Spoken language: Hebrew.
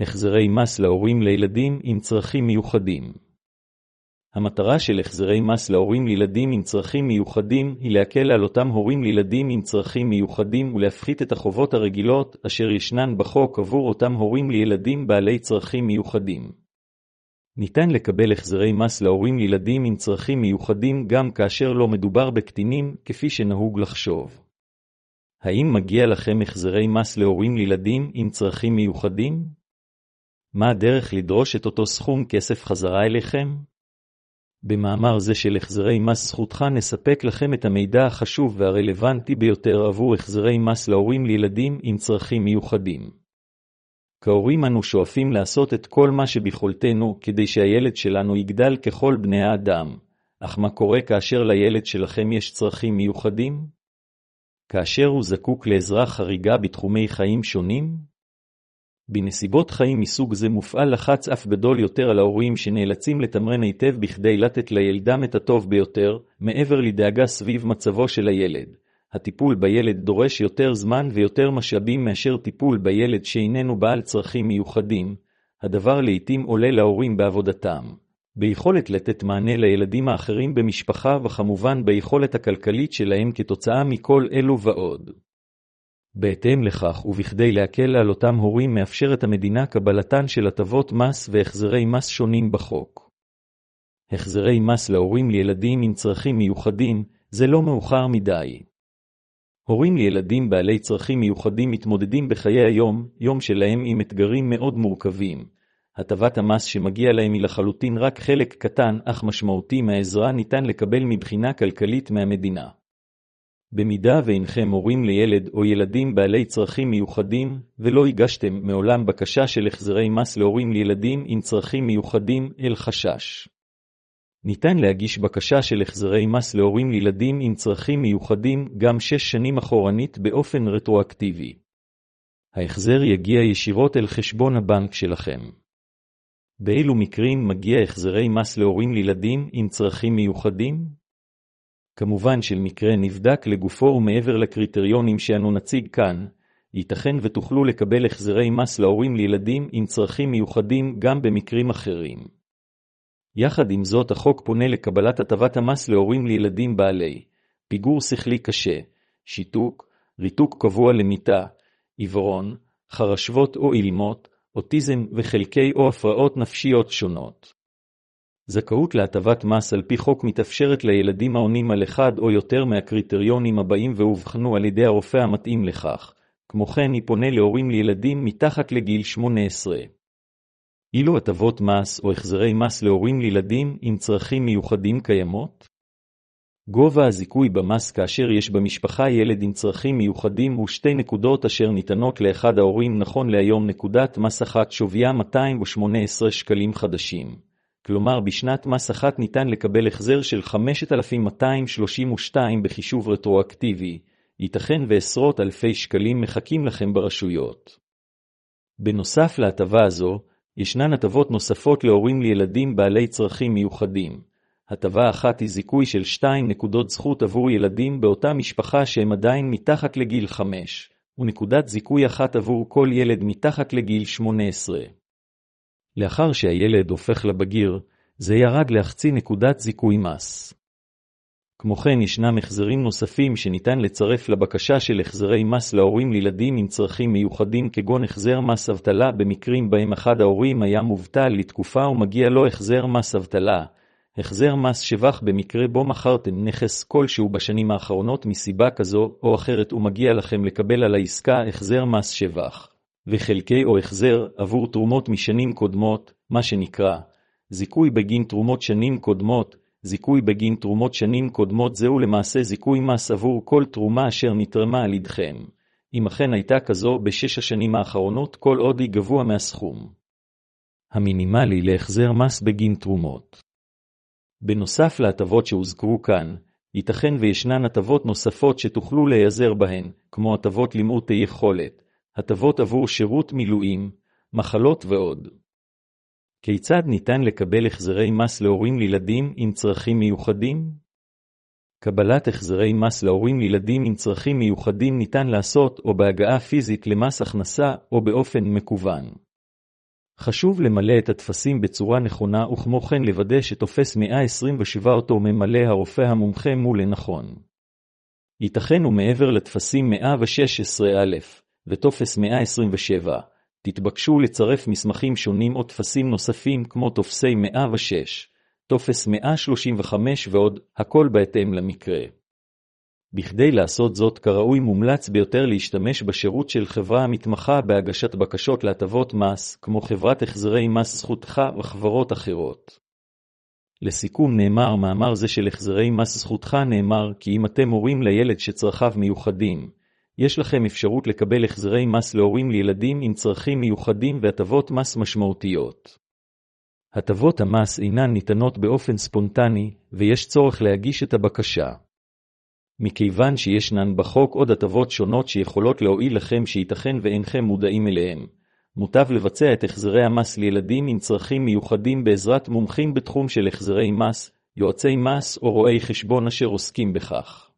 החזרי מס להורים לילדים עם צרכים מיוחדים. המטרה של החזרי מס להורים לילדים עם צרכים מיוחדים היא להקל על אותם הורים לילדים עם צרכים מיוחדים ולהפחית את החובות הרגילות אשר ישנן בחוק עבור אותם הורים לילדים בעלי צרכים מיוחדים. ניתן לקבל החזרי מס להורים לילדים עם צרכים מיוחדים גם כאשר לא מדובר בקטינים כפי שנהוג לחשוב. האם מגיע לכם החזרי מס להורים לילדים עם צרכים מיוחדים? מה הדרך לדרוש את אותו סכום כסף חזרה אליכם? במאמר זה של החזרי מס זכותך נספק לכם את המידע החשוב והרלוונטי ביותר עבור החזרי מס להורים לילדים עם צרכים מיוחדים. כהורים אנו שואפים לעשות את כל מה שביכולתנו כדי שהילד שלנו יגדל ככל בני האדם, אך מה קורה כאשר לילד שלכם יש צרכים מיוחדים? כאשר הוא זקוק לעזרה חריגה בתחומי חיים שונים? בנסיבות חיים מסוג זה מופעל לחץ אף גדול יותר על ההורים שנאלצים לתמרן היטב בכדי לתת לילדם את הטוב ביותר, מעבר לדאגה סביב מצבו של הילד. הטיפול בילד דורש יותר זמן ויותר משאבים מאשר טיפול בילד שאיננו בעל צרכים מיוחדים. הדבר לעתים עולה להורים בעבודתם, ביכולת לתת מענה לילדים האחרים במשפחה וכמובן ביכולת הכלכלית שלהם כתוצאה מכל אלו ועוד. בהתאם לכך ובכדי להקל על אותם הורים מאפשרת המדינה קבלתן של הטבות מס והחזרי מס שונים בחוק. החזרי מס להורים לילדים עם צרכים מיוחדים זה לא מאוחר מדי. הורים לילדים בעלי צרכים מיוחדים מתמודדים בחיי היום שלהם עם אתגרים מאוד מורכבים. הטבת המס שמגיע להם היא לחלוטין רק חלק קטן אך משמעותי מהעזרה ניתן לקבל מבחינה כלכלית מהמדינה. במידה ואינכם הורים לילד או ילדים בעלי צרכים מיוחדים ולא הגשתם מעולם בקשה של החזרי מס להורים לילדים עם צרכים מיוחדים אל חשש. ניתן להגיש בקשה של החזרי מס להורים לילדים עם צרכים מיוחדים גם 6 שנים אחורנית באופן רטרואקטיבי. ההחזר יגיע ישירות אל חשבון הבנק שלכם. באילו מקרים מגיע החזרי מס להורים לילדים עם צרכים מיוחדים? כמובן של מקרה נבדק לגופו ומעבר לקריטריונים שאנו נציג כאן, ייתכן ותוכלו לקבל החזרי מס להורים לילדים עם צרכים מיוחדים גם במקרים אחרים. יחד עם זאת החוק פונה לקבלת הטבת המס להורים לילדים בעלי פיגור שכלי קשה, שיתוק, ריתוק קבוע למיטה, עיוורון, חרשבות או אילמות, אוטיזם וחלקי או הפרעות נפשיות שונות. זכאות להטבת מס על פי חוק מתאפשרת לילדים העונים על אחד או יותר מהקריטריונים הבאים והובחנו על ידי הרופא המתאים לכך. כמו כן היא פונה להורים לילדים מתחת לגיל 18. אילו הטבות מס או החזרי מס להורים לילדים עם צרכים מיוחדים קיימות? גובה הזיכוי במס כאשר יש במשפחה ילד עם צרכים מיוחדים הוא 2 נקודות אשר ניתנות לאחד ההורים נכון להיום נקודת מס אחת שוויה 218 שקלים חדשים. כלומר בשנת מס אחת ניתן לקבל החזר של 5,232 בחישוב רטרואקטיבי, ייתכן ועשרות אלפי שקלים מחכים לכם ברשויות. בנוסף להטבה הזו, ישנן הטבות נוספות להורים לילדים בעלי צרכים מיוחדים. הטבה אחת היא זיכוי של 2 נקודות זכות עבור ילדים באותה משפחה שהם עדיין מתחת לגיל 5, ונקודת זיכוי אחת עבור כל ילד מתחת לגיל 18. לאחר שהילד הופך לבגיר, זה ירד לחצי נקודת זיכוי מס. כמו כן ישנם החזרים נוספים שניתן לצרף לבקשה של החזרי מס להורים לילדים עם צרכים מיוחדים כגון החזר מס אבטלה במקרים בהם אחד ההורים היה מובטל לתקופה ומגיע לו החזר מס אבטלה, החזר מס שבח במקרה בו מכרתם נכס כלשהו בשנים האחרונות מסיבה כזו או אחרת ומגיע לכם לקבל על העסקה החזר מס שבח. וחלקי או החזר עבור תרומות משנים קודמות, מה שנקרא זיכוי בגין תרומות שנים קודמות. זיכוי בגין תרומות שנים קודמות זהו למעשה זיכוי מס עבור כל תרומה אשר נתרמה על ידכם, אם אכן הייתה כזו ב6 השנים האחרונות כל עוד היא גבוה מהסכום המינימלי להחזר מס בגין תרומות. בנוסף להטבות שהוזכרו כאן, ייתכן וישנן הטבות נוספות שתוכלו להיעזר בהן, כמו הטבות למעוטי יכולת, הטבות עבור שירות מילואים, מחלות ועוד. כיצד ניתן לקבל החזרי מס להורים לילדים עם צרכים מיוחדים? קבלת החזרי מס להורים לילדים עם צרכים מיוחדים ניתן לעשות או בהגעה פיזית למס הכנסה או באופן מקוון. חשוב למלא את הטפסים בצורה נכונה וכמו כן לוודא שטופס 127 אותו ממלא הרופא המומחה מול לנכון. ייתכן ומעבר לטפסים 116א וטופס 127, תתבקשו לצרף מסמכים שונים או טפסים נוספים כמו טופסי 106, טופס 135 ועוד, הכל בהתאם למקרה. בכדי לעשות זאת כראוי מומלץ ביותר להשתמש בשירות של חברה המתמחה בהגשת בקשות להטבות מס, כמו חברת החזרי מס זכותך וחברות אחרות. לסיכום נאמר מאמר זה של החזרי מס זכותך נאמר כי אם אתם הורים לילד שצרכיו מיוחדים, יש לכם אפשרות לקבל החזרי מס להורים לילדים עם צרכים מיוחדים והטבות מס משמעותיות. הטבות המס אינן ניתנות באופן ספונטני, ויש צורך להגיש את הבקשה. מכיוון שישנן בחוק עוד הטבות שונות שיכולות להועיל לכם שייתכן ואינכם מודעים אליהם, מוטב לבצע את החזרי המס לילדים עם צרכים מיוחדים בעזרת מומחים בתחום של החזרי מס, יועצי מס או רואי חשבון אשר עוסקים בכך.